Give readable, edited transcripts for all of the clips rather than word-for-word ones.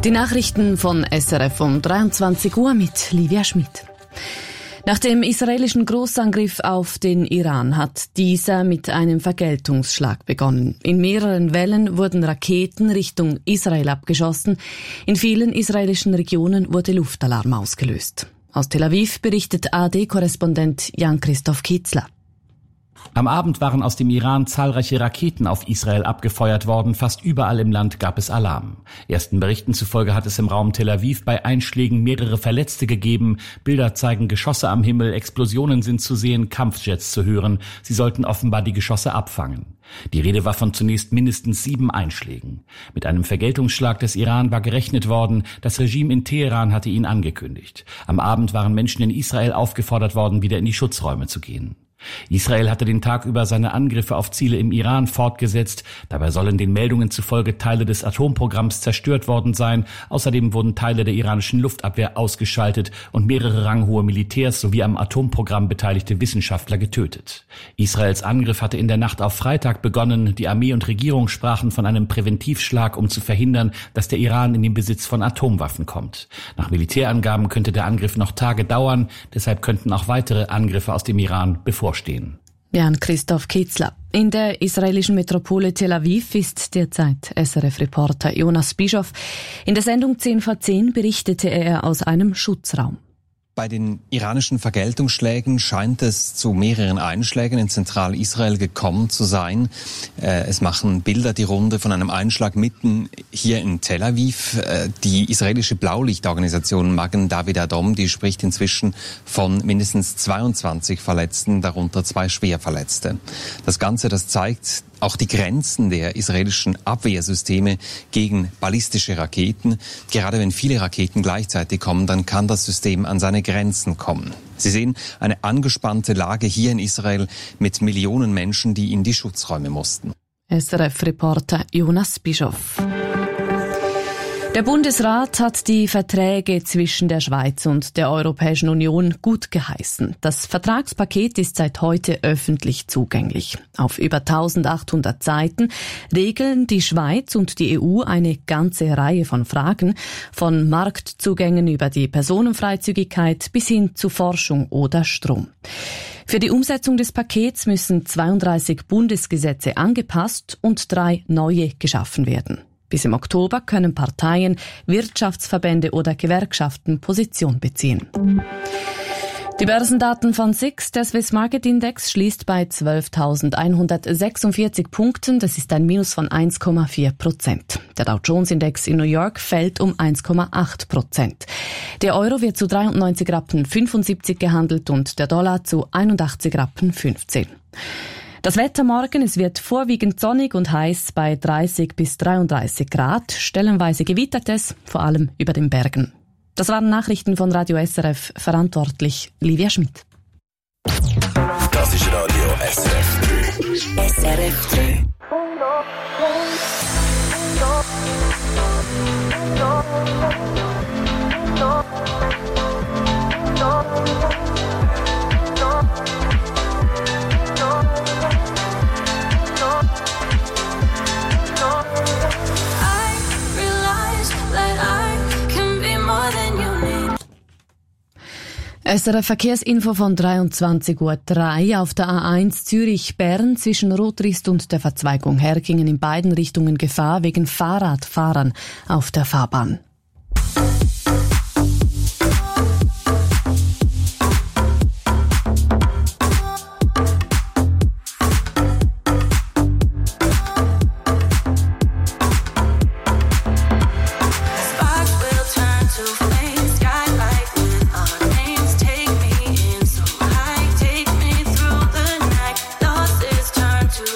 Die Nachrichten von SRF um 23 Uhr mit Livia Schmidt. Nach dem israelischen Großangriff auf den Iran hat dieser mit einem Vergeltungsschlag begonnen. In mehreren Wellen wurden Raketen Richtung Israel abgeschossen. In vielen israelischen Regionen wurde Luftalarm ausgelöst. Aus Tel Aviv berichtet ARD-Korrespondent Jan-Christoph Kitzler. Am Abend waren aus dem Iran zahlreiche Raketen auf Israel abgefeuert worden. Fast überall im Land gab es Alarm. Ersten Berichten zufolge hat es im Raum Tel Aviv bei Einschlägen mehrere Verletzte gegeben. Bilder zeigen Geschosse am Himmel, Explosionen sind zu sehen, Kampfjets zu hören. Sie sollten offenbar die Geschosse abfangen. Die Rede war von zunächst mindestens 7 Einschlägen. Mit einem Vergeltungsschlag des Iran war gerechnet worden. Das Regime in Teheran hatte ihn angekündigt. Am Abend waren Menschen in Israel aufgefordert worden, wieder in die Schutzräume zu gehen. Israel hatte den Tag über seine Angriffe auf Ziele im Iran fortgesetzt. Dabei sollen den Meldungen zufolge Teile des Atomprogramms zerstört worden sein. Außerdem wurden Teile der iranischen Luftabwehr ausgeschaltet und mehrere ranghohe Militärs sowie am Atomprogramm beteiligte Wissenschaftler getötet. Israels Angriff hatte in der Nacht auf Freitag begonnen. Die Armee und Regierung sprachen von einem Präventivschlag, um zu verhindern, dass der Iran in den Besitz von Atomwaffen kommt. Nach Militärangaben könnte der Angriff noch Tage dauern. Deshalb könnten auch weitere Angriffe aus dem Iran bevorstehen. Jan-Christoph Kitzler. In der israelischen Metropole Tel Aviv ist derzeit SRF-Reporter Jonas Bischoff. In der Sendung 10 vor 10 berichtete er aus einem Schutzraum. Bei den iranischen Vergeltungsschlägen scheint es zu mehreren Einschlägen in Zentralisrael gekommen zu sein. Es machen Bilder die Runde von einem Einschlag mitten hier in Tel Aviv. Die israelische Blaulichtorganisation Magen David Adom, die spricht inzwischen von mindestens 22 Verletzten, darunter 2 Schwerverletzte. Das Ganze, das zeigt auch die Grenzen der israelischen Abwehrsysteme gegen ballistische Raketen. Gerade wenn viele Raketen gleichzeitig kommen, dann kann das System an seine Grenzen kommen. Sie sehen eine angespannte Lage hier in Israel mit Millionen Menschen, die in die Schutzräume mussten. SRF-Reporter Jonas Bischoff. Der Bundesrat hat die Verträge zwischen der Schweiz und der Europäischen Union gut geheißen. Das Vertragspaket ist seit heute öffentlich zugänglich. Auf über 1800 Seiten regeln die Schweiz und die EU eine ganze Reihe von Fragen, von Marktzugängen über die Personenfreizügigkeit bis hin zu Forschung oder Strom. Für die Umsetzung des Pakets müssen 32 Bundesgesetze angepasst und 3 neue geschaffen werden. Bis im Oktober können Parteien, Wirtschaftsverbände oder Gewerkschaften Position beziehen. Die Börsendaten von SIX, der Swiss Market Index, schließt bei 12.146 Punkten. Das ist ein Minus von 1,4%. Der Dow Jones Index in New York fällt um 1,8%. Der Euro wird zu 93,75 Rappen gehandelt und der Dollar zu 81,15 Rappen. Das Wetter morgen, es wird vorwiegend sonnig und heiß bei 30 bis 33 Grad. Stellenweise gewittert es, vor allem über den Bergen. Das waren Nachrichten von Radio SRF, verantwortlich Livia Schmidt. Das ist Radio SRF 3. SRF 3. SRF Verkehrsinfo von 23.03 Uhr auf der A1 Zürich-Bern zwischen Rotrist und der Verzweigung Herkingen in beiden Richtungen Gefahr wegen Fahrradfahrern auf der Fahrbahn.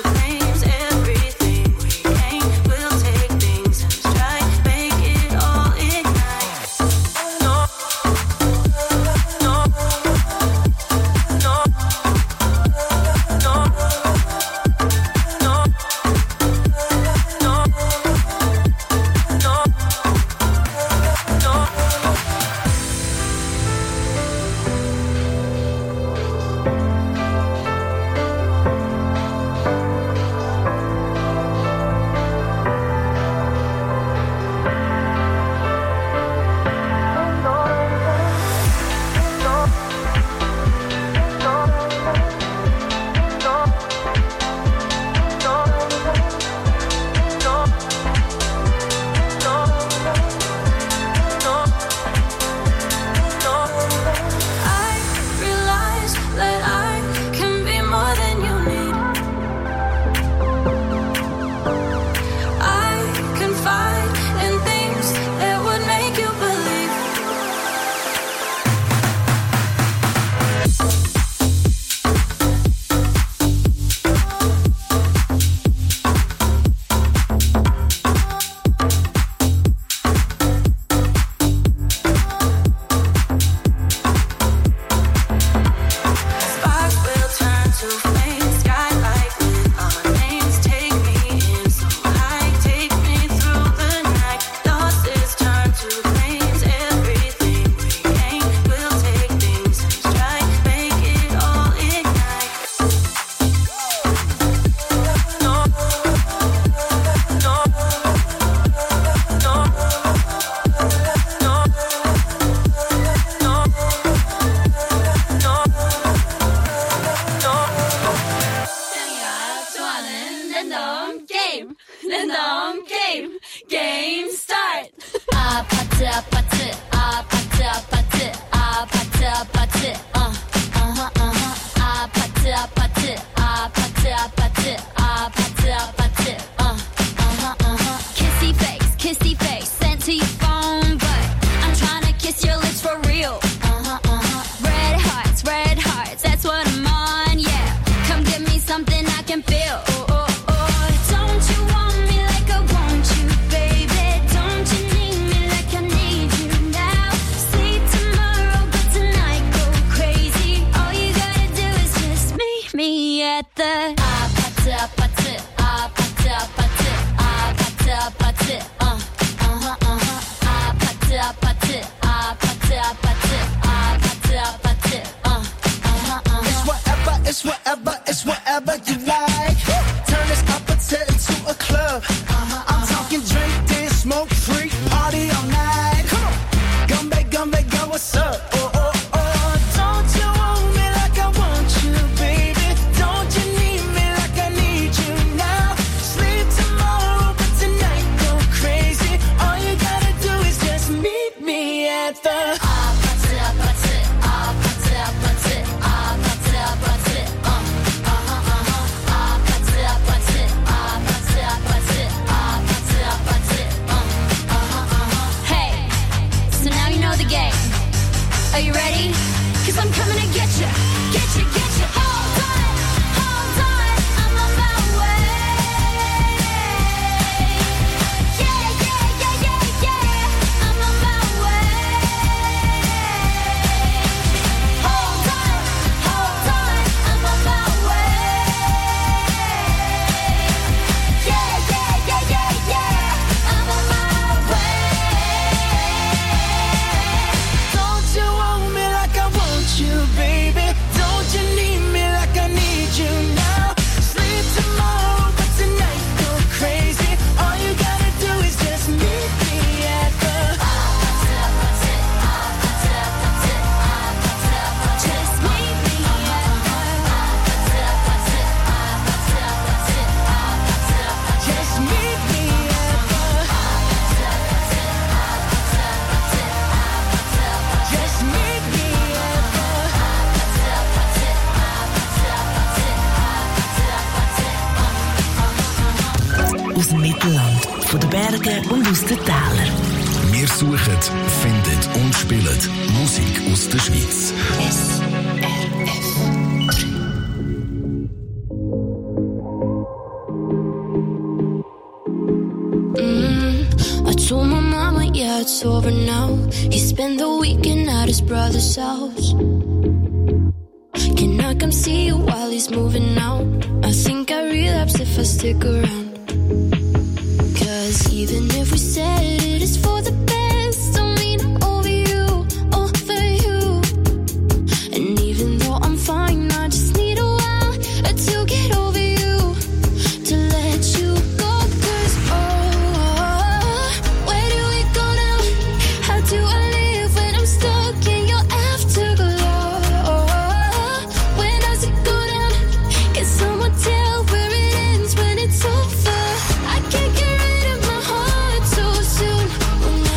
All game. Then the home game start. 아파트 아파트 아파트 아파트 아파트 아파트 아파트 아파트 아파트 아파트 아파트 아파트 kissy face sent to your phone, but I'm trying to kiss your lips for real. Red hearts, that's what I'm on, yeah. Come give me something I can feel. Don't you want me like I want you, baby? Don't you need me like I need you now? Sleep tomorrow, but tonight go crazy. All you gotta do is just meet me at the 아파트 아파트 아파트 아파트 아파트 아파트 아파트 아파트 아파트 아파트 아파트 It's whatever you like. Turn this apache into a club. I'm talking drink, dance, smoke, freak, party all night. Come on, come back, go, what's up? Don't you want me like I want you, baby? Don't you need me like I need you now? Sleep tomorrow, but tonight go crazy. All you gotta do is just meet me at the 아파트 아파트 아파트 아파트 아파트 아파트 Hey, so now you know the game. Are you ready? 'Cause I'm coming to get you. Hold on, I'm on my way. Yeah, I'm on my way. Hold on, I'm on my way. Yeah, I'm on my way. Don't you want me like I want you, baby? Don't you need me like I need you now? Sleep tomorrow, but tonight go crazy. All you gotta do is just meet me at the Just meet me just meet me at the just meet me Aus dem Mittelland, von den Bergen und aus den Tälern. Wir suchen, finden und spielen Musik aus der Schweiz. I told my mama, yeah, it's over now. He spent the weekend at his brother's house. Can I come see you while he's moving out? I think I relapse if I stick around. 'Cause even if we said it is for the best, I mean over you. And even though I'm fine, I just need a while to get over you, to let you go. 'Cause where do we go now? How do I live when I'm stuck in your afterglow? When does it go down? Can someone tell where it ends when it's over? I can't get rid of my heart so soon. When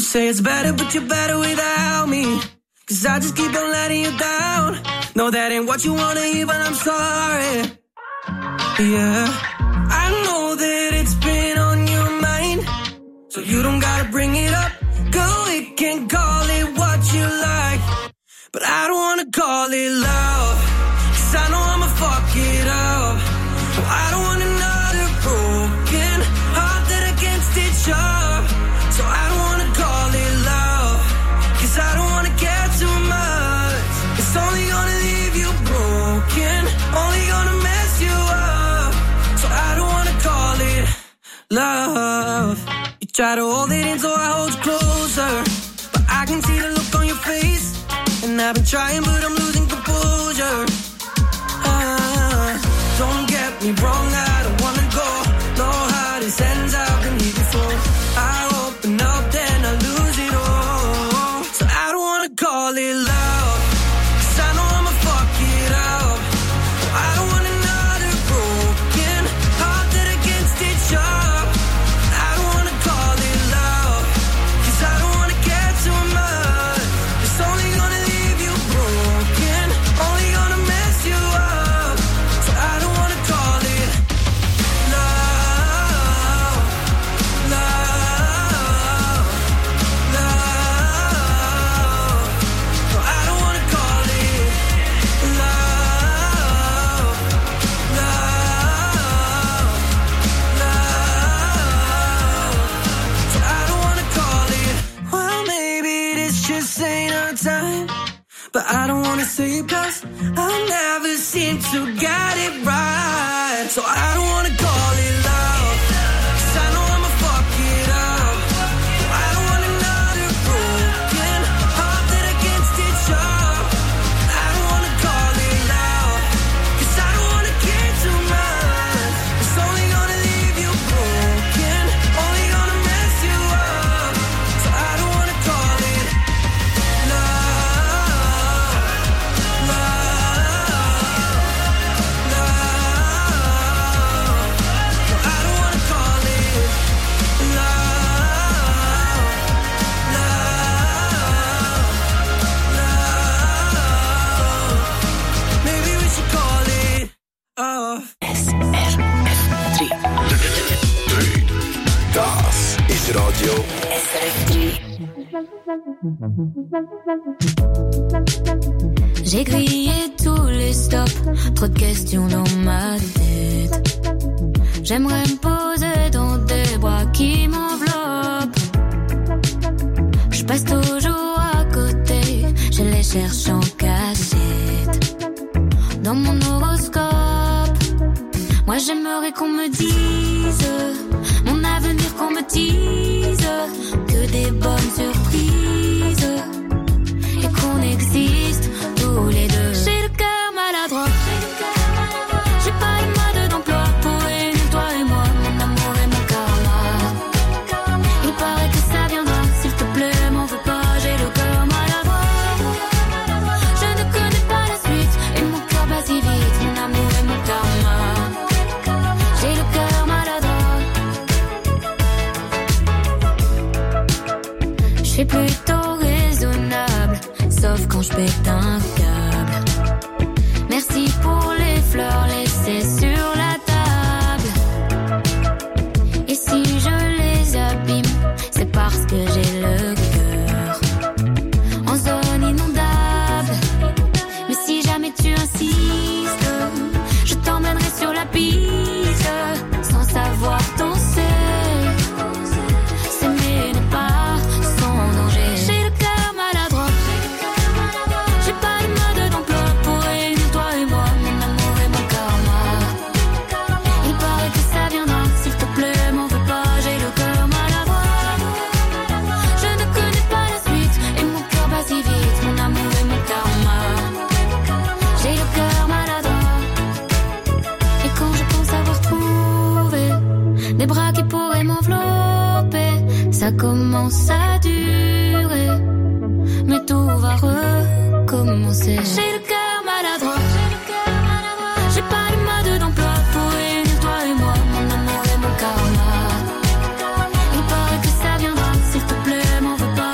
say it's better, but you're better without me. Cause I just keep on letting you down. No, that ain't what you wanna hear, but I'm sorry. Yeah, I know that it's been on your mind, so you don't gotta bring it up. Girl, we can call it what you like, but I don't wanna call it love, cause I know I'ma fuck it up. I don't want another broken heart that I can't stitch up. So I don't wanna call it love, cause I don't wanna care too much. It's only gonna leave you broken, only gonna mess you up. So I don't wanna call it love. You try to hold it in, so I hold you closer, but I can see the look on your face, and I've been trying, but I'm losing composure. Don't get me wrong, I don't wanna go. No how this ends, I've been here before. I open up, then I lose it all. So I don't wanna call it love, cause I know I'ma fuck it up. I don't want another broken heart that I can't stitch up. I don't wanna call it love, cause I don't wanna care too much. It's only gonna leave you broken, only gonna mess you up. So I don't wanna call it love, love, love. No, I don't wanna call it love, love, love. So I don't wanna call it, well, maybe this just ain't our time, but I don't wanna say it cause I never seem to get it right. So I don't wanna call it love, cause I know I'ma fuck it up. I don't want another broken heart that I can't stitch up. I don't wanna call it love, cause I don't wanna care too much. It's only gonna leave you broken, only gonna mess you up. So I don't wanna call it love, love, love. No, I don't wanna call it love, love, love. Maybe we should call it Das ist Radio J'ai grillé tous les stops, trop de questions dans ma tête. J'aimerais me poser dans des bras qui m'enveloppent. Je passe toujours à côté, je les cherche en cachette. Dans mon horoscope, moi j'aimerais qu'on me dise mon avenir, qu'on me dise que des bonnes surprises et qu'on existe tous les deux. J'ai le cœur maladroit, j'ai pas le mode d'emploi pour réunir toi et moi, mon amour et mon karma. Il paraît que ça viendra, s'il te plaît, m'en veux pas, j'ai le cœur maladroit. Je ne connais pas la suite et mon cœur bat si vite, mon amour et mon karma. J'ai le cœur maladroit. Je suis plutôt raisonnable, sauf quand je pète un câble. Merci pour les fleurs laissées sur la table. Et si je les abîme, c'est parce que j'ai le cœur en zone inondable. Mais si jamais tu insistes, je t'emmènerai sur la piste sans savoir danser. S'aimer n'est pas sans danger. J'ai le cœur maladroit, j'ai pas le mode d'emploi pour réunir toi et moi, mon amour et mon karma. Il paraît que ça viendra, s'il te plaît, m'en veux pas, j'ai le cœur maladroit. Je ne connais pas la suite et mon cœur bat si vite, mon amour et mon karma. J'ai le cœur maladroit. Et quand je pense avoir trouvé des bras qui pourraient m'envelopper, ça commence à durer, mais tout va recommencer. J'ai le cœur maladroit, j'ai pas le mode d'emploi pour réunir toi et moi, mon amour et mon karma. Il paraît que ça viendra, s'il te plaît, m'en veux pas,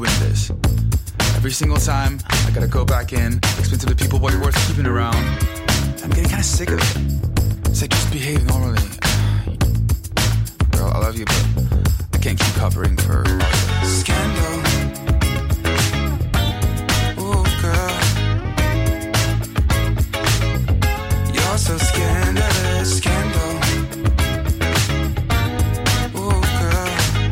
remembering this. Every single time, I gotta go back in, explain to the people what you're worth keeping around. I'm getting kind of sick of it. It's like just behave normally. Girl, I love you, but I can't keep covering for scandal. Ooh, girl, you're so scandalous, scandal. Ooh, girl,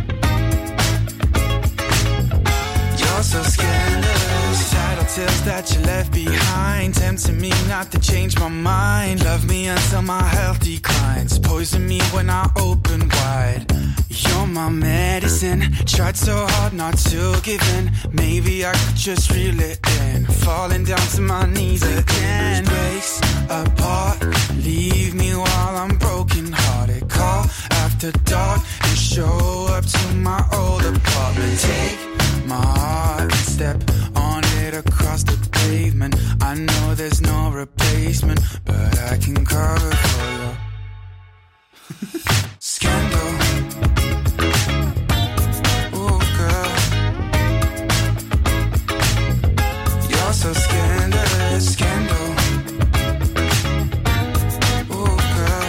you're so scandalous. Title tales that you left behind, tempting me not to change my mind. Love me until my health declines, poison me when I open wide. You're my medicine, tried so hard not to give in. Maybe I could just reel it in, falling down to my knees again. Breaks apart, leave me while I'm broken hearted. Call after dark and show up to my old apartment. Take my heart and step on it across the pavement. I know there's no replacement, but I can cover for you. Scandal. Ooh, girl, you're so scandalous, scandal. Ooh, girl,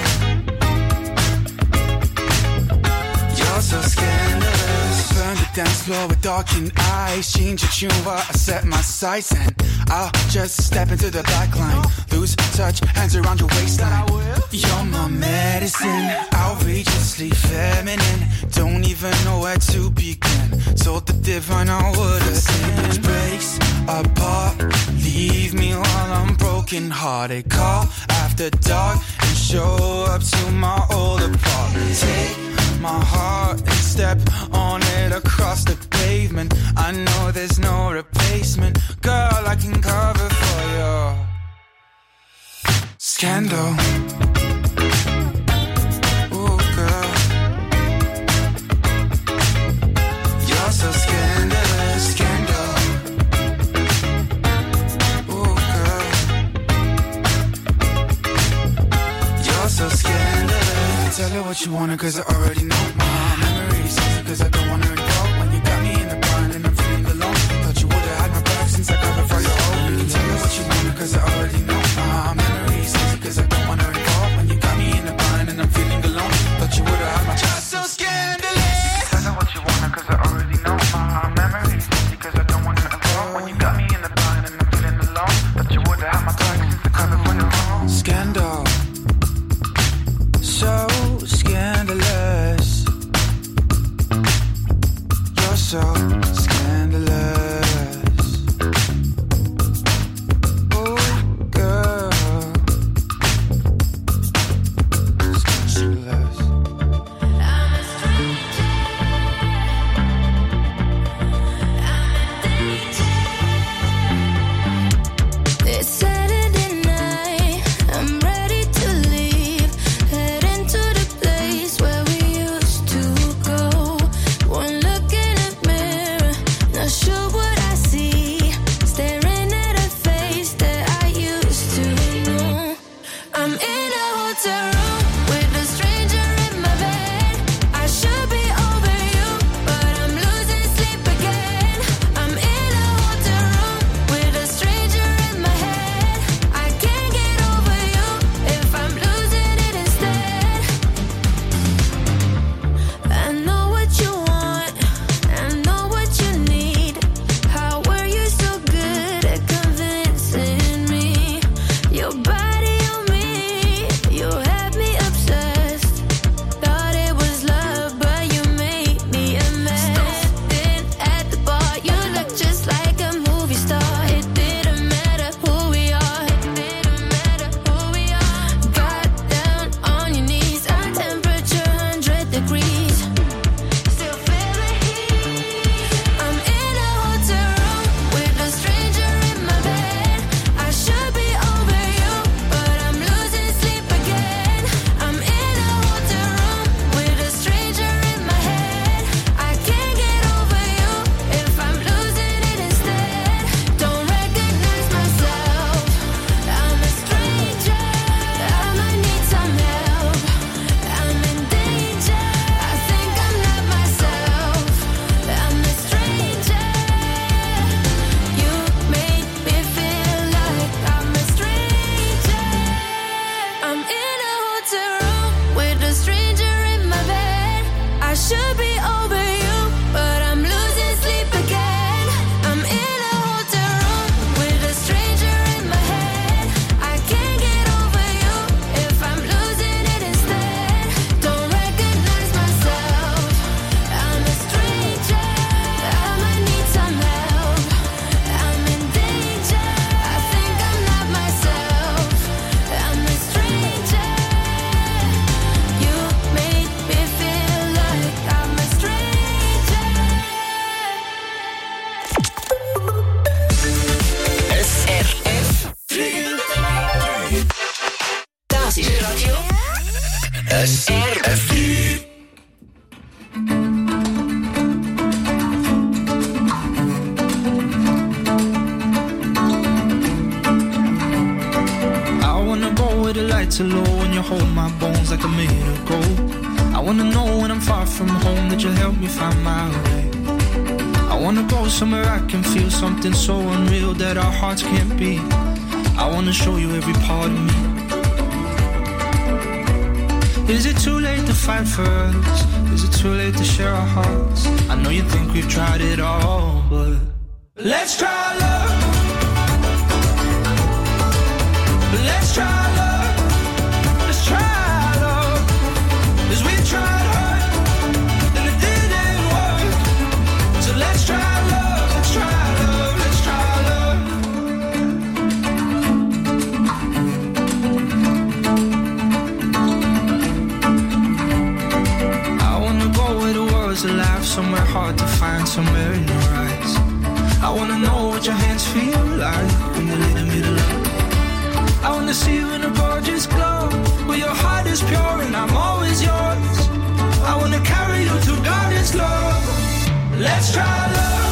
you're so scandalous. Burn the dance floor with darkened eyes, change your tune while I set my sights, and I'll just step into the back line, lose touch, hands around your waistline. You're my medicine, outrageously feminine. Don't even know where to begin. Told the divine I would've sinned. Breaks apart, leave me while I'm broken hearted. Call after dark and show up to my old apartment. Take my heart and step on it across the pavement. I know there's no replacement. Girl, I can cover for you. Scandal. Ooh, girl, you're so scandalous, scandal. Ooh, girl, you're so scandalous. Tell her what you wanna, cause I already know. My memories, cause I don't wanna involve. When you got me in the bind and I'm feeling alone, thought you would've had my back since I covered for your home. You can tell her what you wanna, cause I already know. My memories, cause I don't wanna involve. When you got me in the bind and I'm feeling alone, thought you would've had my back. So scandalous. Tell her what you wanna, cause I already know. My memories, because I don't wanna involve. When you got me in the bind and I'm feeling alone, thought you would've had my back since I covered for your home. Scandal. So scandalous. high to low when you hold my bones like a minute ago. I wanna know when I'm far from home that you'll help me find my way. I wanna go somewhere I can feel something so unreal that our hearts can't beat. I wanna show you every part of me. Is it too late to fight for us? Is it too late to share our hearts? I know you think we've tried it all, but let's try love. Let's try love. Let's try love. 'Cause we tried hard and it didn't work. So let's try love. Let's try love. Let's try love. I wanna go where the world's alive, somewhere hard to find, somewhere in your eyes. I wanna know what your hands feel like when you're in the middle of. I wanna see you in a gorgeous glow, where your heart is pure and I'm always yours. I wanna carry you to God is love. Let's try love.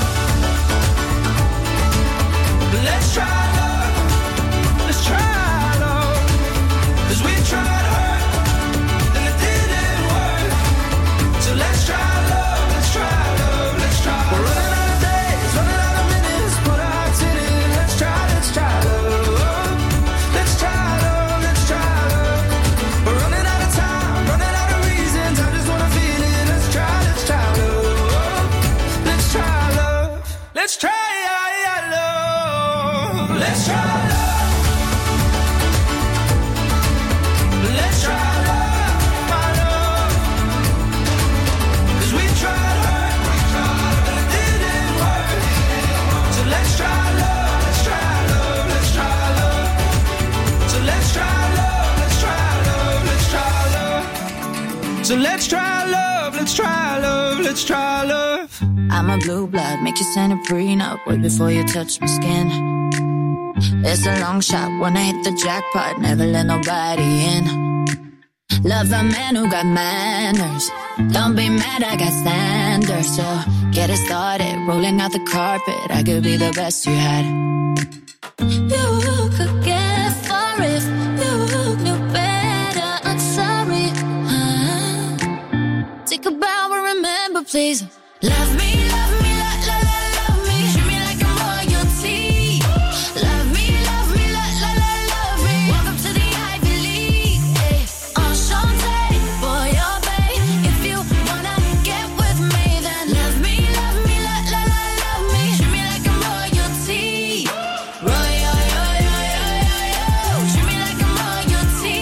Let's try love. Let's try love. 'Cause we tried hard and it didn't work. So let's try love. Let's try love. Let's try love. We're running out of days, running out of minutes, put our hearts in it. Let's try love. Let's try love. Let's try love. We're running out of time, running out of reasons. I just wanna feel it. Let's try love. Let's try love. Let's try love. Let's try love. Let's try love. Let's try love, my love. 'Cause we tried hard, and it didn't work. So let's try love. Let's try love. Let's try love. So let's try love, let's try love, let's try love. So let's try love, let's try love, let's try love. I'm a blue blood, make you sign a prenup way before you touch my skin. It's a long shot, wanna hit the jackpot, never let nobody in. Love a man who got manners. Don't be mad, I got standards. So get it started, rolling out the carpet. I could be the best you had. You could get far if you knew better. I'm sorry. Take a bow and remember, please. Love me, la, la, la, love me. Treat me like I'm royalty. Love me, la, la, love me. Welcome to the Ivy League. Hey. Enchanté, boy or babe. If you wanna get with me, then love me, la, love me. Treat me like I'm royalty. Treat me like I'm royalty.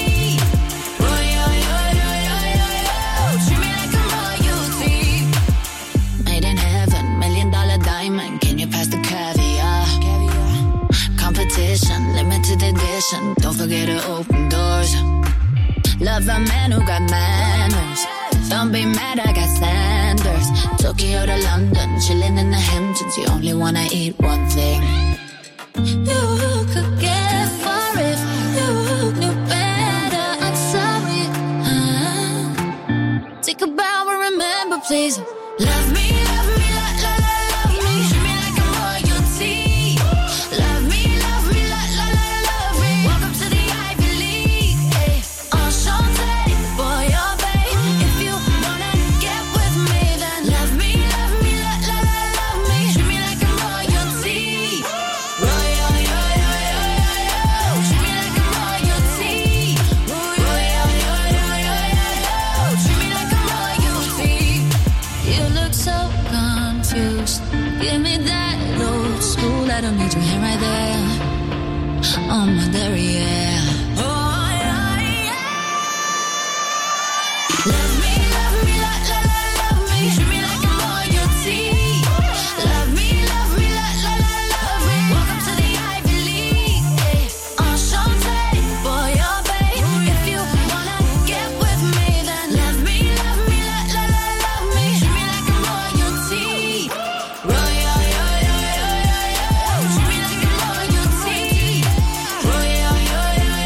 Treat me like I'm royalty. Made in heaven, $1 million diamond. Can you pass the caviar? Competition, limited edition. Don't forget to open doors. Love a man who got manners. Don't be mad, I got standards. Tokyo to London, chilling in the Hamptons. You only wanna eat one thing. You could get far if you knew better. I'm sorry. Take a bow and remember, please. Love me, la, la, love me. Treat me like I'm royalty. Love me, la, love me. Welcome to the Ivy League. Hey. Enchanté, boy or babe. If you wanna get with me, then love me, la, love me. Treat me like I'm royalty. Treat me like I'm royalty. Treat me like I'm royalty. You look so confused. Give me that old school. I don't need your hand right there. On my derriere. Oh, yeah. Love me, la, love me. Treat me like I'm royalty. Love me, la, love me. Welcome to the Ivy League. Hey. Enchanté, boy or babe. If you wanna get with me, then love me, la, love me. Treat me like I'm royalty. Treat me like I'm royalty.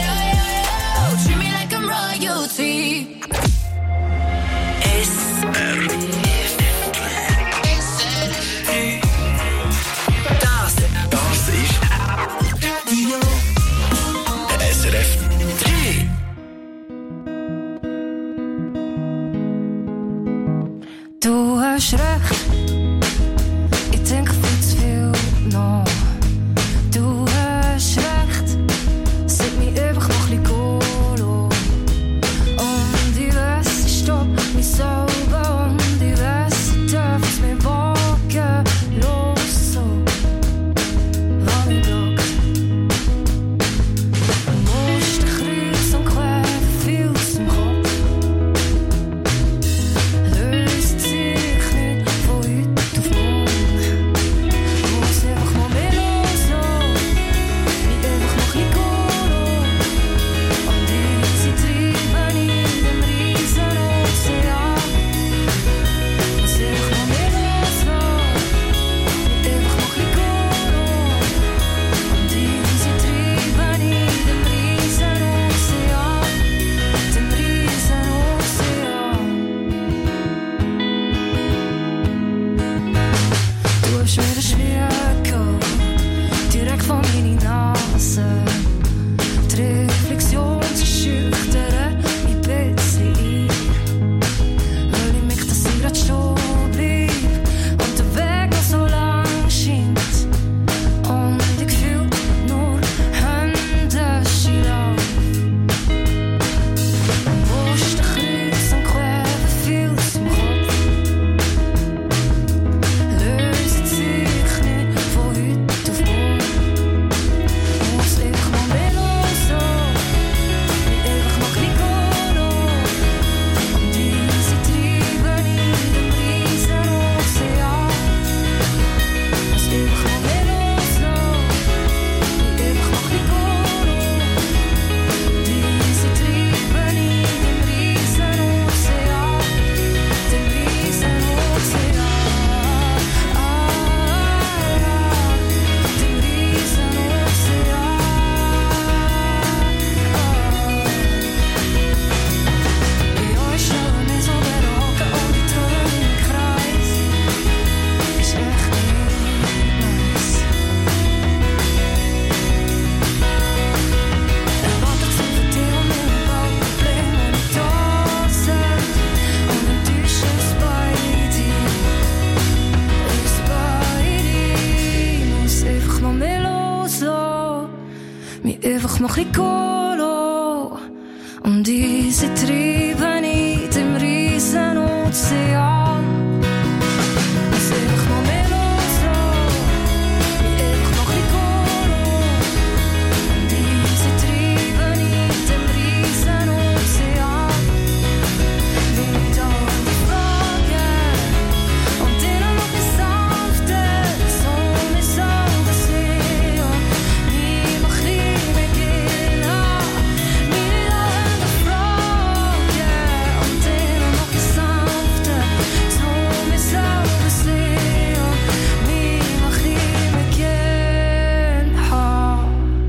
mich einfach mal ein bisschen gehen lassen. Und diese Treiben in dem riesen Ozean. Lass einfach mal mehr loslassen, mich einfach mal ein bisschen gehen lassen. Und diese Treiben in dem riesen Ozean. Will mich da fragen und dir noch ein sanftes, so mich selber sehen. Mich mal ein bisschen mehr gehen lassen. Mich da fragen und dir noch ein sanftes, so mich selber sehen. Mich mal ein bisschen mehr gehen lassen.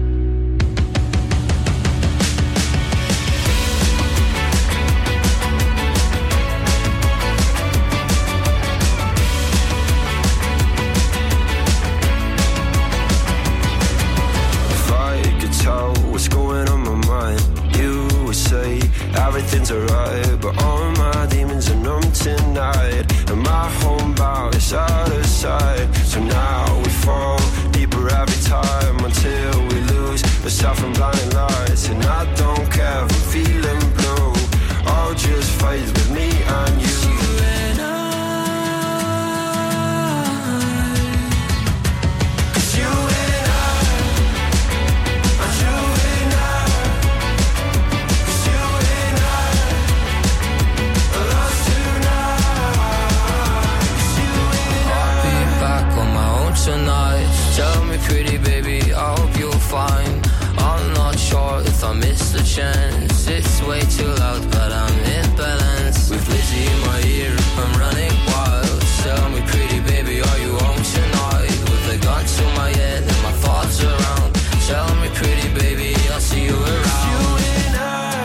If I could tell what's going on my mind, you would say everything's alright. But all my demons are numb tonight, and my home bow is out of sight. So now we fall deeper every time until we lose ourselves in blinding lights. And I don't care if I'm feeling blue, all just fades with me and you. Cause you and I, and you and I, cause you and I are lost tonight. Cause you and I'll be back on my own tonight. Tell me pretty baby, I hope you'll find. I'm not sure if I missed the chance. It's way too loud, but I'm in balance. With Lizzie in my ear, I'm running wild. Tell me pretty baby, are you home tonight? With a gun to my head and my thoughts around. Tell me pretty baby, I'll see you around. you and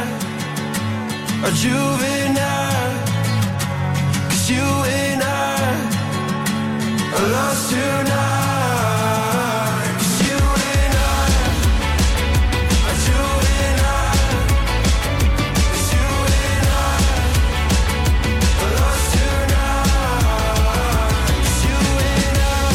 I are juvenile. Cause you and I are lost tonight. Cause you and I are juvenile. Cause you and I are lost tonight. Cause you and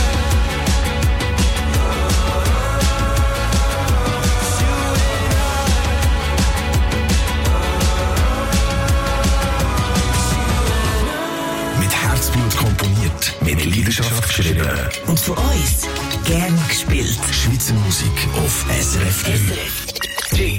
Mit Herzblut komponiert, mit Leidenschaft geschrieben. Und von uns gern gespielt. Schweizer Musik auf SRF 3.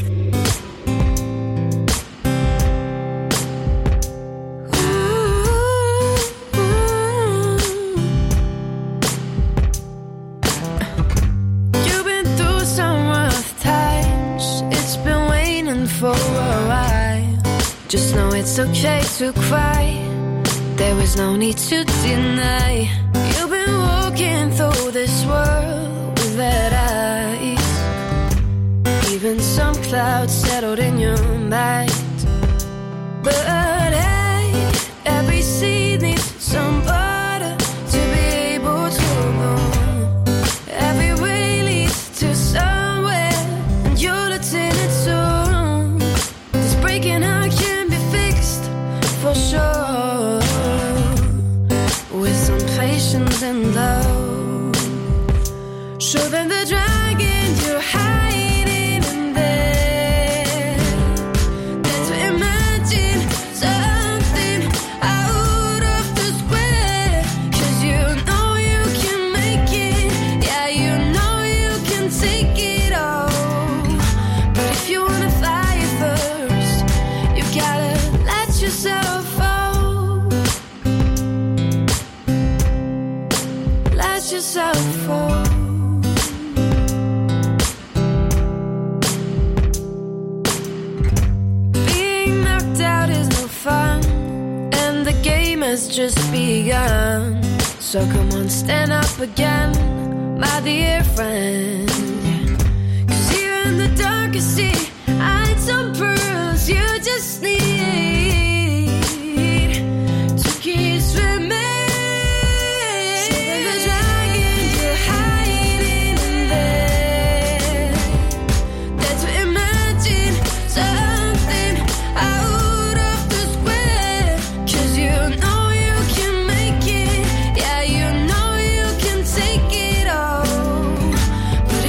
You've been through some rough times. It's been waiting for a while. Just know it's okay to cry. There is no need to deny. You've been walking through this world with red eyes. Even some clouds settled in your mind. But hey, every seed needs some butter to be able to grow. Every way leads to somewhere, and you're the tinted soul. This breaking heart can be fixed for sure, with some patience and love. Show them the dragon you're hiding in there. Let's imagine something out of the square. 'Cause you know you can make it. Yeah, you know you can take it all. But if you wanna fly it first, you gotta let yourself fall. Let yourself fall. Being knocked out is no fun, and the game has just begun. So come on, stand up again, my dear friend. 'Cause even the darkest sea hides some pearls. You just need to keep swimming. Swim the dragon you're hiding in there. Let's imagine something out of the square. 'Cause you know you can make it. Yeah, you know you can take it all. But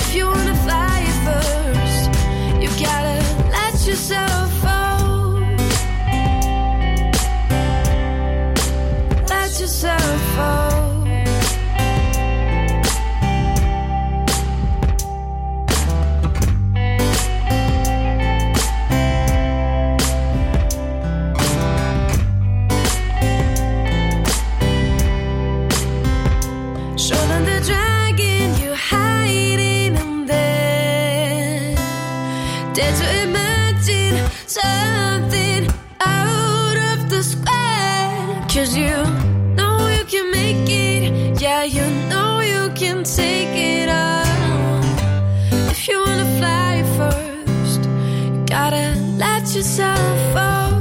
something out of the square. 'Cause you know you can make it, yeah, you know you can take it all. If you wanna fly first, you gotta let yourself fall.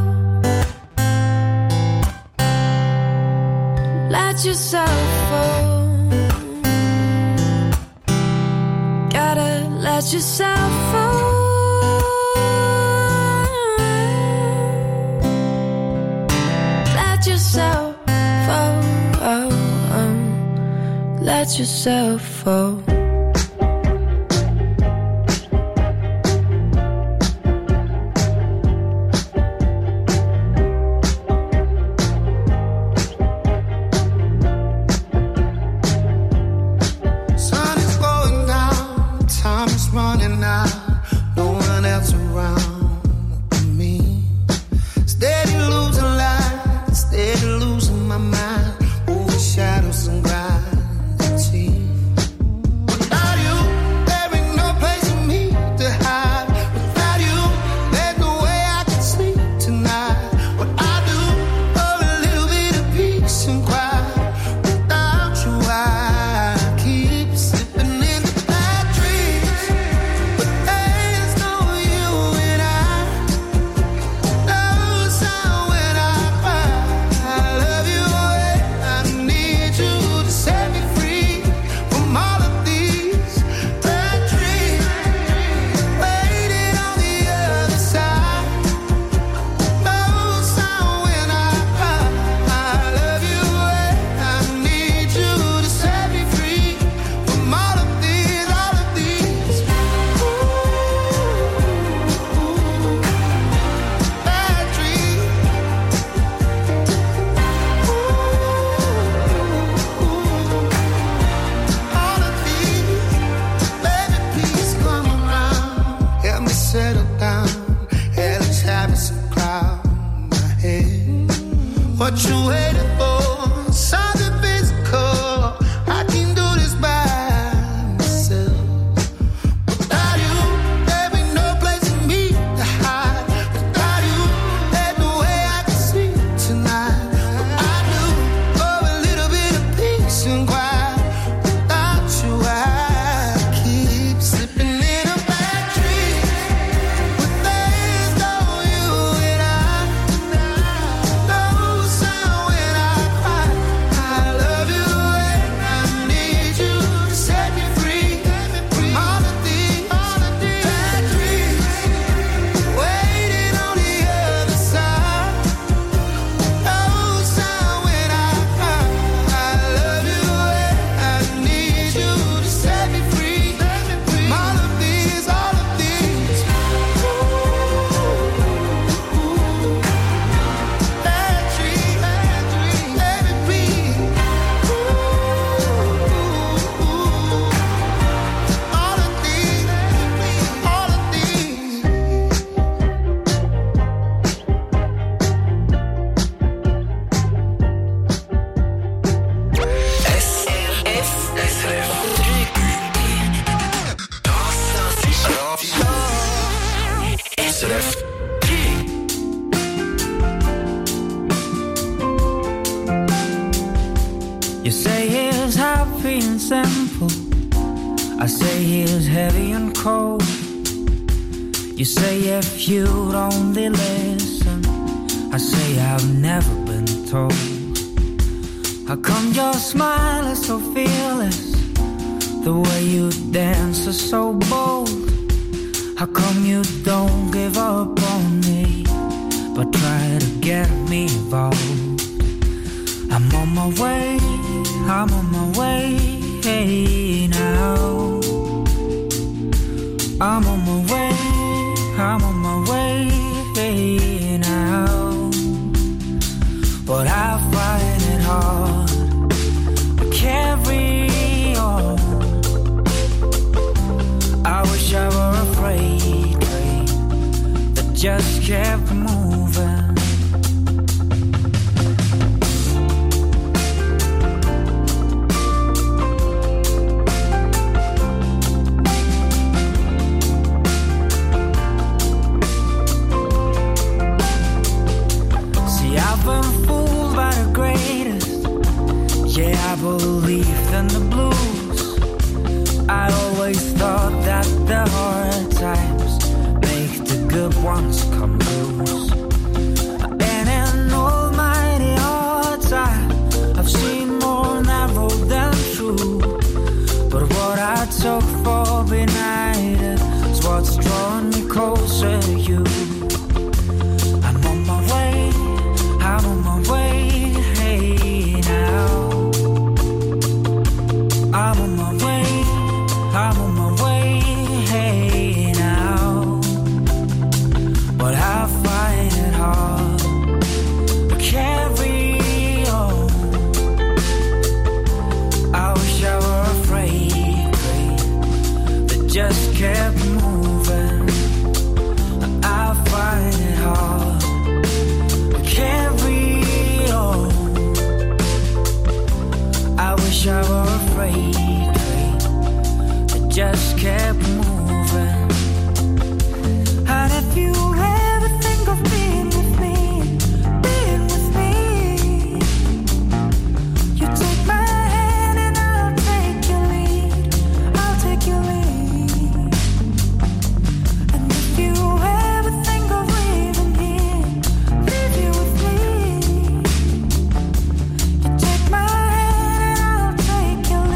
Let yourself fall. Gotta let yourself fall. Let yourself fall. Let yourself fall. You say he's happy and simple, I say he's heavy and cold. You say if you'd only listen, I say I've never been told. How come your smile is so fearless, the way you dance is so bold? How come you don't give up on me, but try to get me involved? I'm on my way, I'm on my way, hey now. I'm on my way, I'm on my way, hey now. But I find it hard to carry on. I wish I were a freight train that just kept moving. once come loose. And in almighty odds I've seen more narrow than true. But what I took for benighted is what's drawn me closer to you. I'm on my way, hey now. I'm on my way, hey now. But I find it hard to carry on. I wish I were a freight train that just kept moving. I find it hard to carry on. I wish I were a freight train that just kept moving. And if you ever think of being with me, you take my hand and I'll take your lead, And if you ever think of leaving here, leave you with me. You take my hand and I'll take your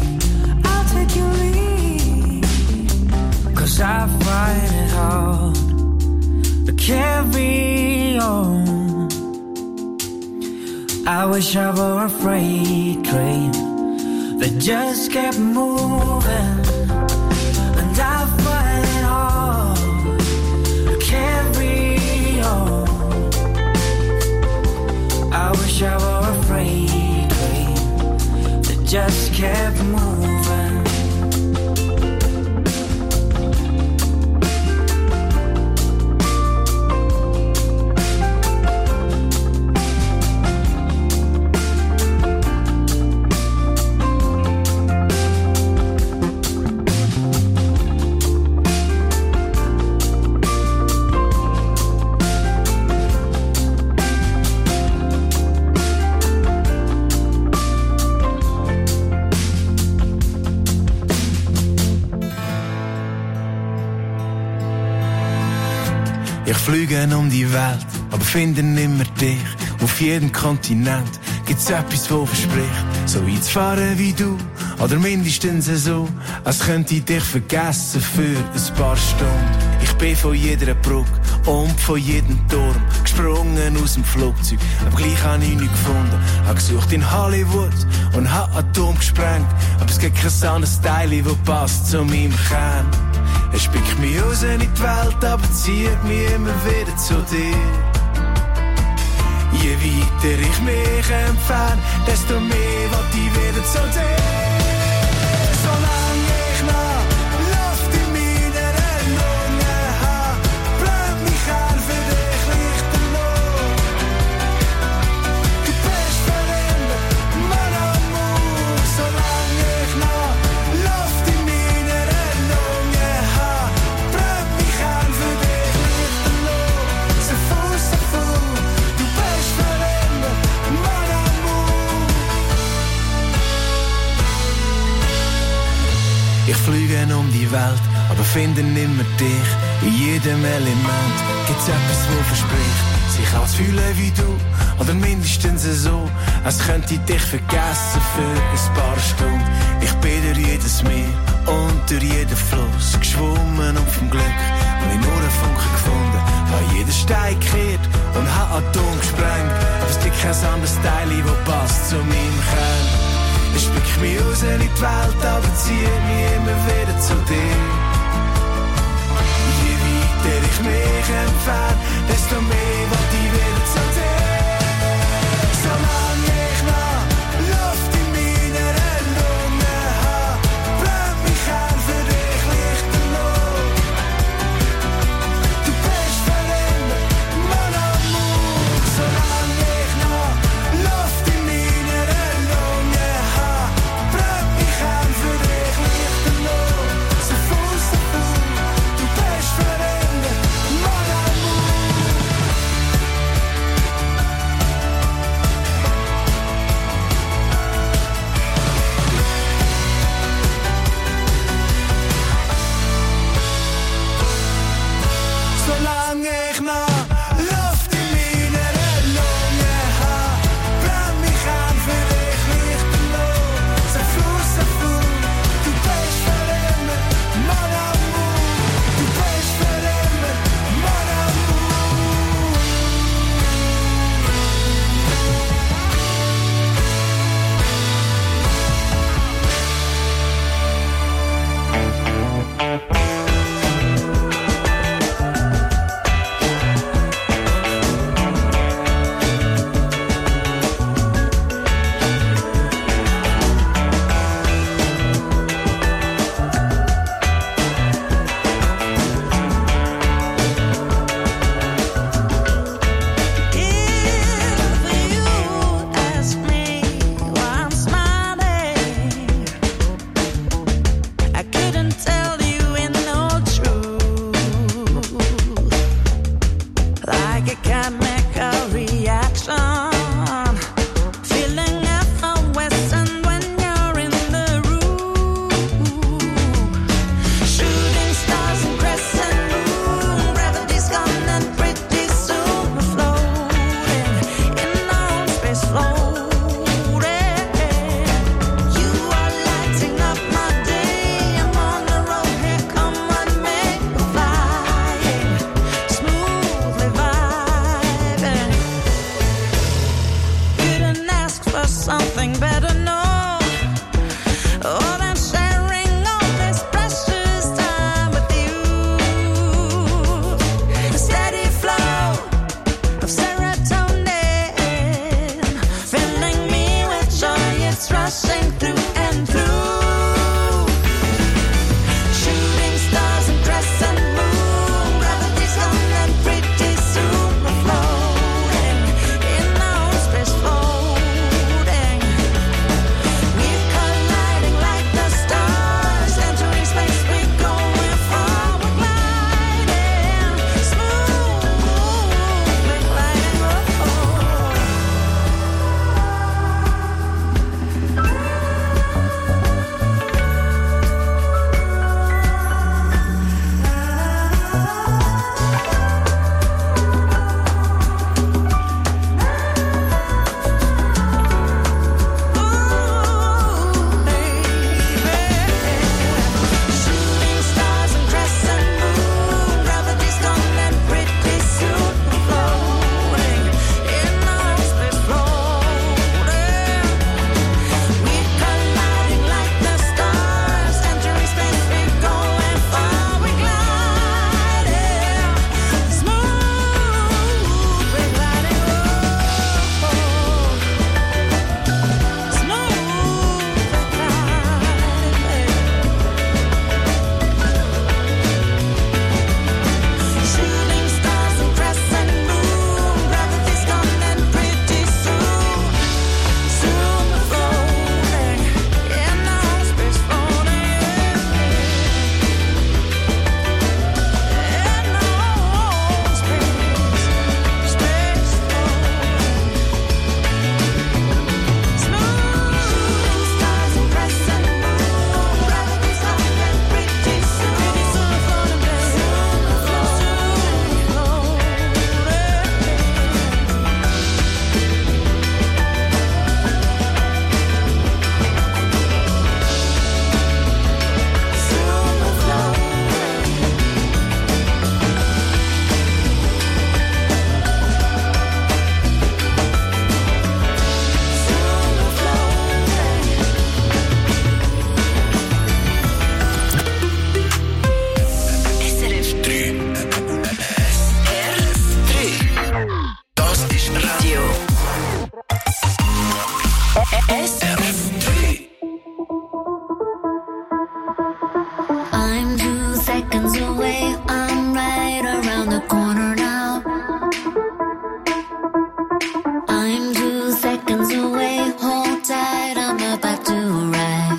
lead, 'Cause I find it hard to carry on. I wish I were a freight train that just kept moving. And I find it hard to carry on. I wish I were a freight train that just kept moving. Ich fliege um die Welt, aber finde nimmer dich. Auf jedem Kontinent gibt's etwas, wo verspricht, so einzufahren wie du, oder mindestens so, als könnte ich dich vergessen für ein paar Stunden. Ich bin von jeder Brücke und von jedem Turm gesprungen aus dem Flugzeug, aber gleich habe ich nichts gefunden. Hab gesucht in Hollywood und hab Atom gesprengt, aber es gibt kein anderes Teil, das passt zu meinem Kern. Es spickt mich raus in die Welt, aber zieht mich immer wieder zu dir. Je weiter ich mich entferne, desto mehr will ich wieder zu dir. Solange ich noch Luft in meiner Lunge habe, brennt mich an für dich lichterloh. Du bist verändert, mein Amour. Solange ich noch Luft in meiner Lunge habe, brennt mich an für dich lichterloh. So full, du bist verändert, mein Amour. Ich fliege um die Welt, aber finde nimmer dich. In jedem Element gibt's etwas, wo verspricht, sich anzufühlen wie du, oder mindestens so, als könnte ich dich vergessen für ein paar Stunden. Ich bin durch jedes Meer und durch jeden Fluss geschwommen und vom Glück hab ich nur einen Funken gefunden. Hab jeden Stein gekehrt und hab Atom gesprengt, aber es gibt kein anderes Teil, das passt zu meinem Kern. Es spickt mich raus in die Welt, aber zieht mich immer wieder zu dir. Je weiter ich mich entferne, desto mehr will ich wieder zu dir. Solange ich noch Luft in meiner Lunge habe, brennt mich an für dich lichterloh. Du bist verändert, mein Amour. Solange ich noch Luft in meiner Lunge habe, brennt mich an für dich lichterloh. So full, du bist verändert, mein Amour. seconds away, I'm right around the corner now. I'm 2 seconds away, hold tight, I'm about to arrive.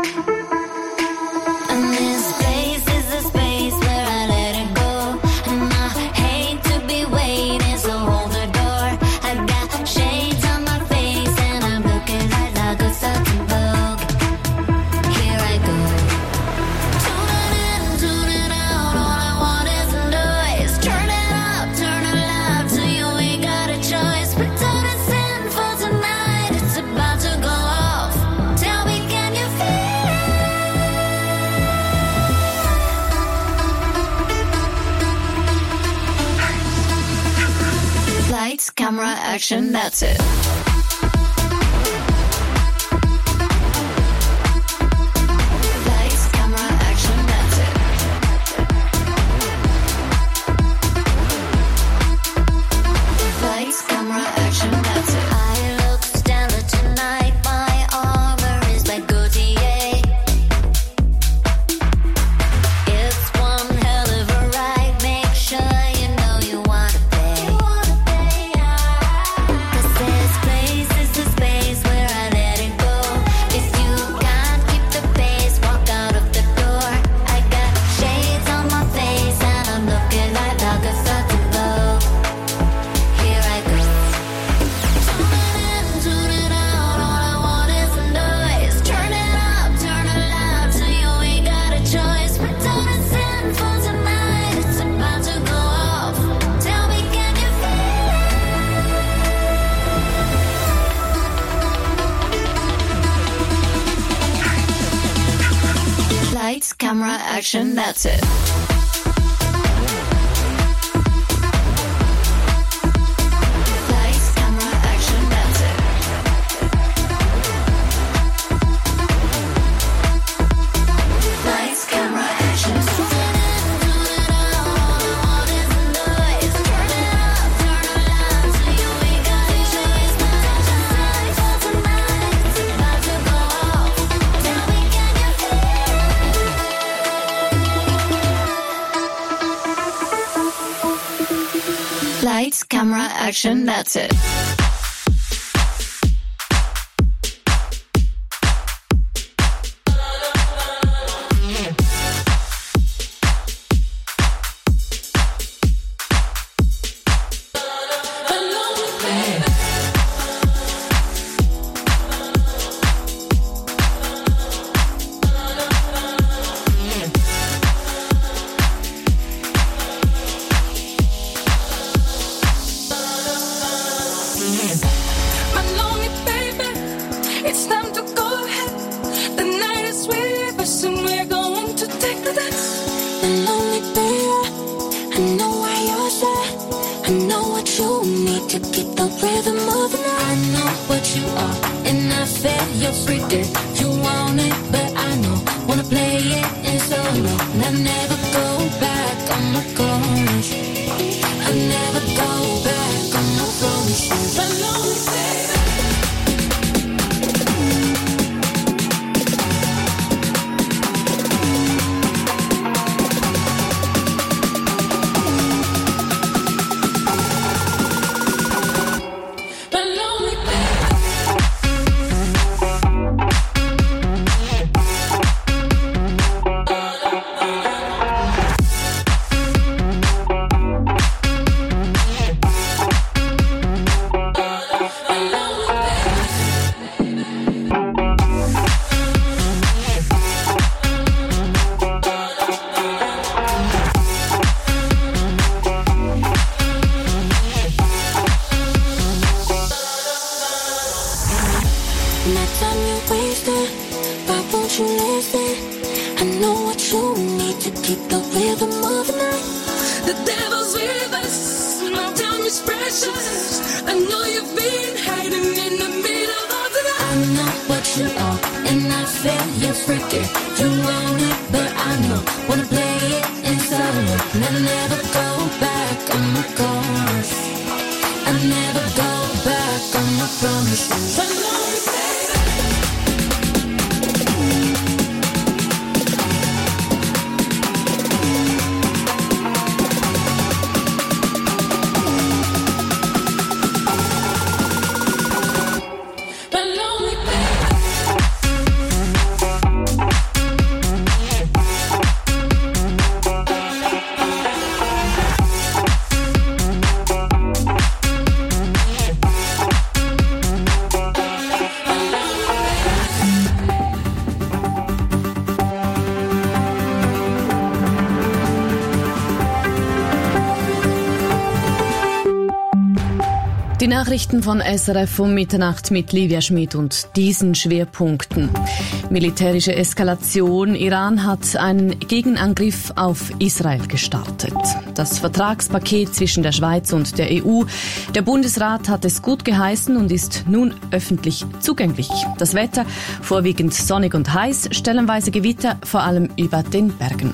And this place is the space where I let it go. And I hate to be waiting, so hold the door. I got shades on my face and I'm looking like a fucking Vogue. Here I go. Tune it in, tune it out, all I want is noise. Turn it up, turn it loud, till you ain't got a choice. Pretend it's in for tonight, it's about to go off. Tell me, can you feel it? Lights, camera, action, that's it. Lights, camera, action, that's it. Lights, camera, action, that's it. I look stellar tonight, my armor is like Gaultier. It's one hell of a ride, make sure you know you wanna pay. 'Cause this place is the space where I let it go. If you can't keep the pace, walk out of the door. I got shades on my face and I'm looking like a fucking Vogue. Here I go. Tune it in, tune it out, all I want is noise. Turn it up, turn it loud, till you ain't got a choice. Pretend it's in for tonight, it's about to go off. Tell me, can you feel it? Lights, camera, action, that's it. Lights, camera, action, that's it. Lights, camera, action. Tune it in, tune it out, all I want is noise. Turn it up, turn it loud, till you ain't got a choice. Pretend it's in for tonight, it's about to go off. Tell me, can you feel it? Lights, camera, action, that's it. My lonely baby, it's time to go ahead. The night is with us and we're going to take the dance. My lonely baby, I know why you're sad. I know what you need to keep the rhythm of the night. I know what you are, and I feel you're freaking. You want it, but I know. Wanna play it in solo, and I never go back on my chorus. I never go back on my promises. My lonely baby. My lonely My time you wasted, why won't you listen? I know what you need to keep the rhythm of the night. The devil's with us, my time is precious. I know you've been hiding in the middle of the night. I know what you are, and I feel you're freaking. You want it, but I know. Wanna play it in solo, and I never go back on my course. I never go back on my promises. I know Die Nachrichten von SRF um Mitternacht mit Livia Schmidt und diesen Schwerpunkten. Militärische Eskalation. Iran hat einen Gegenangriff auf Israel gestartet. Das Vertragspaket zwischen der Schweiz und der EU. Der Bundesrat hat es gut geheißen und ist nun öffentlich zugänglich. Das Wetter vorwiegend sonnig und heiß, stellenweise Gewitter, vor allem über den Bergen.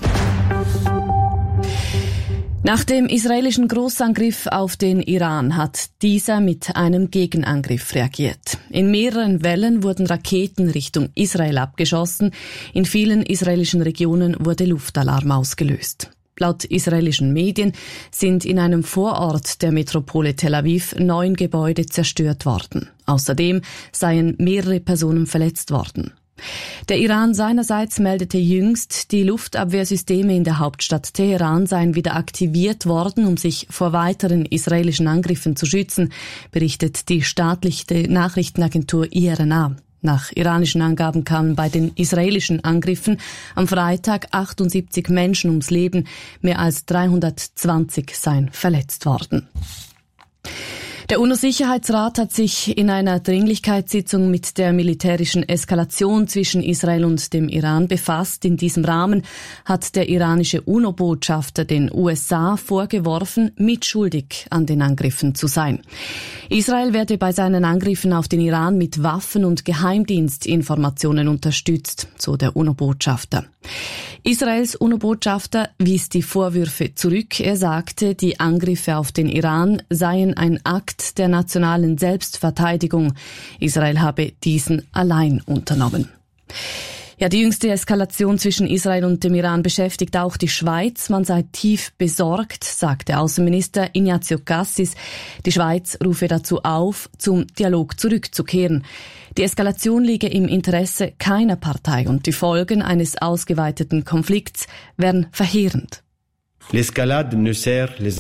Nach dem israelischen Großangriff auf den Iran hat dieser mit einem Gegenangriff reagiert. In mehreren Wellen wurden Raketen Richtung Israel abgeschossen. In vielen israelischen Regionen wurde Luftalarm ausgelöst. Laut israelischen Medien sind in einem Vorort der Metropole Tel Aviv 9 Gebäude zerstört worden. Außerdem seien mehrere Personen verletzt worden. Der Iran seinerseits meldete jüngst, die Luftabwehrsysteme in der Hauptstadt Teheran seien wieder aktiviert worden, um sich vor weiteren israelischen Angriffen zu schützen, berichtet die staatliche Nachrichtenagentur IRNA. Nach iranischen Angaben kamen bei den israelischen Angriffen am Freitag 78 Menschen ums Leben, mehr als 320 seien verletzt worden. Der UNO-Sicherheitsrat hat sich in einer Dringlichkeitssitzung mit der militärischen Eskalation zwischen Israel und dem Iran befasst. In diesem Rahmen hat der iranische UNO-Botschafter den USA vorgeworfen, mitschuldig an den Angriffen zu sein. Israel werde bei seinen Angriffen auf den Iran mit Waffen- und Geheimdienstinformationen unterstützt, so der UNO-Botschafter. Israels UNO-Botschafter wies die Vorwürfe zurück. Er sagte, die Angriffe auf den Iran seien ein Akt der nationalen Selbstverteidigung. Israel habe diesen allein unternommen. Ja, die jüngste Eskalation zwischen Israel und dem Iran beschäftigt auch die Schweiz. Man sei tief besorgt, sagte Außenminister Ignazio Cassis. Die Schweiz rufe dazu auf, zum Dialog zurückzukehren. Die Eskalation liege im Interesse keiner Partei und die Folgen eines ausgeweiteten Konflikts wären verheerend. L'escalade ne sert les